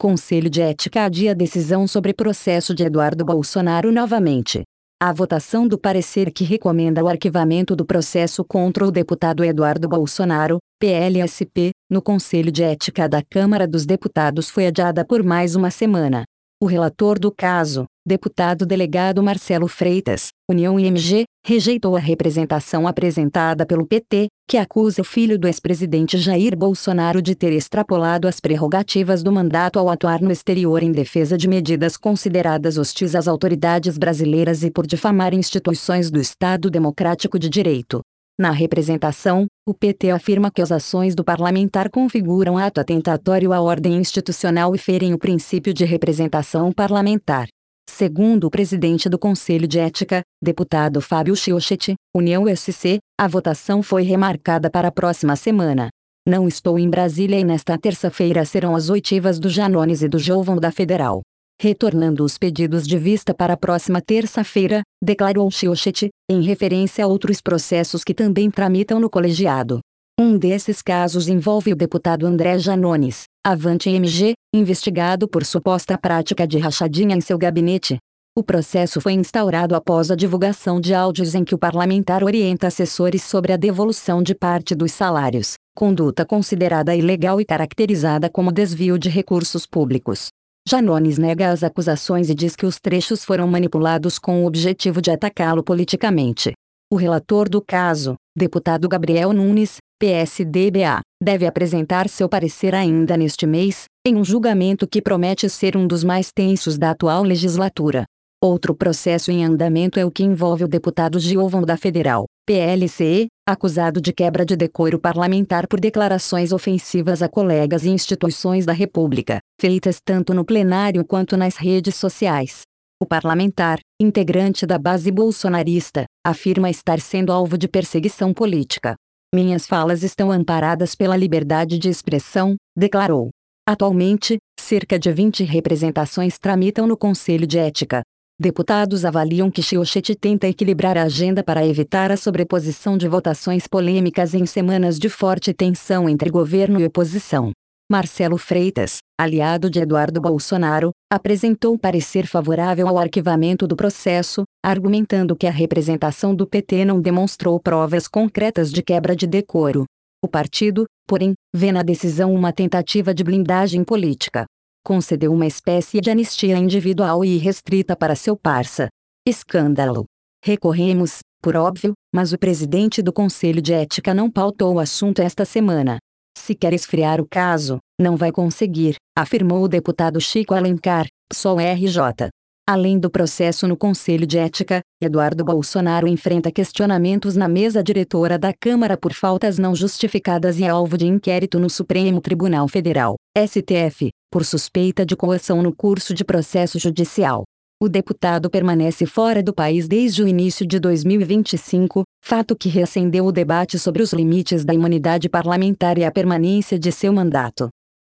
Conselho de Ética adia decisão sobre processo de Eduardo Bolsonaro novamente. A votação do parecer que recomenda o arquivamento do processo contra o deputado Eduardo Bolsonaro, PLSP, no Conselho de Ética da Câmara dos Deputados foi adiada por mais uma semana. O relator do caso, deputado delegado Marcelo Freitas, União IMG, rejeitou a representação apresentada pelo PT, que acusa o filho do ex-presidente Jair Bolsonaro de ter extrapolado as prerrogativas do mandato ao atuar no exterior em defesa de medidas consideradas hostis às autoridades brasileiras e por difamar instituições do Estado Democrático de Direito. Na representação, o PT afirma que as ações do parlamentar configuram ato atentatório à ordem institucional e ferem o princípio de representação parlamentar. Segundo o presidente do Conselho de Ética, deputado Fábio Chiochetti, União SC, a votação foi remarcada para a próxima semana. Não estou em Brasília e nesta terça-feira serão as oitivas do Janones e do Jovão da Federal. Retornando os pedidos de vista para a próxima terça-feira, declarou Chiochetti, em referência a outros processos que também tramitam no colegiado. Um desses casos envolve o deputado André Janones, Avante MG, investigado por suposta prática de rachadinha em seu gabinete. O processo foi instaurado após a divulgação de áudios em que o parlamentar orienta assessores sobre a devolução de parte dos salários, conduta considerada ilegal e caracterizada como desvio de recursos públicos. Janones nega as acusações e diz que os trechos foram manipulados com o objetivo de atacá-lo politicamente. O relator do caso, deputado Gabriel Nunes, PSDB-A, deve apresentar seu parecer ainda neste mês, em um julgamento que promete ser um dos mais tensos da atual legislatura. Outro processo em andamento é o que envolve o deputado Jovão da Federal, PLCE, acusado de quebra de decoro parlamentar por declarações ofensivas a colegas e instituições da República, feitas tanto no plenário quanto nas redes sociais. O parlamentar, integrante da base bolsonarista, afirma estar sendo alvo de perseguição política. Minhas falas estão amparadas pela liberdade de expressão, declarou. Atualmente, cerca de 20 representações tramitam no Conselho de Ética. Deputados avaliam que Chiochetti tenta equilibrar a agenda para evitar a sobreposição de votações polêmicas em semanas de forte tensão entre governo e oposição. Marcelo Freitas, aliado de Eduardo Bolsonaro, apresentou parecer favorável ao arquivamento do processo, argumentando que a representação do PT não demonstrou provas concretas de quebra de decoro. O partido, porém, vê na decisão uma tentativa de blindagem política. Concedeu uma espécie de anistia individual e irrestrita para seu parça. Escândalo. Recorremos, por óbvio, mas o presidente do Conselho de Ética não pautou o assunto esta semana. Se quer esfriar o caso, não vai conseguir, afirmou o deputado Chico Alencar, PSOL-RJ. Além do processo no Conselho de Ética, Eduardo Bolsonaro enfrenta questionamentos na mesa diretora da Câmara por faltas não justificadas e é alvo de inquérito no Supremo Tribunal Federal, STF, por suspeita de coação no curso de processo judicial. O deputado permanece fora do país desde o início de 2025, fato que reacendeu o debate sobre os limites da imunidade parlamentar e a permanência de seu mandato.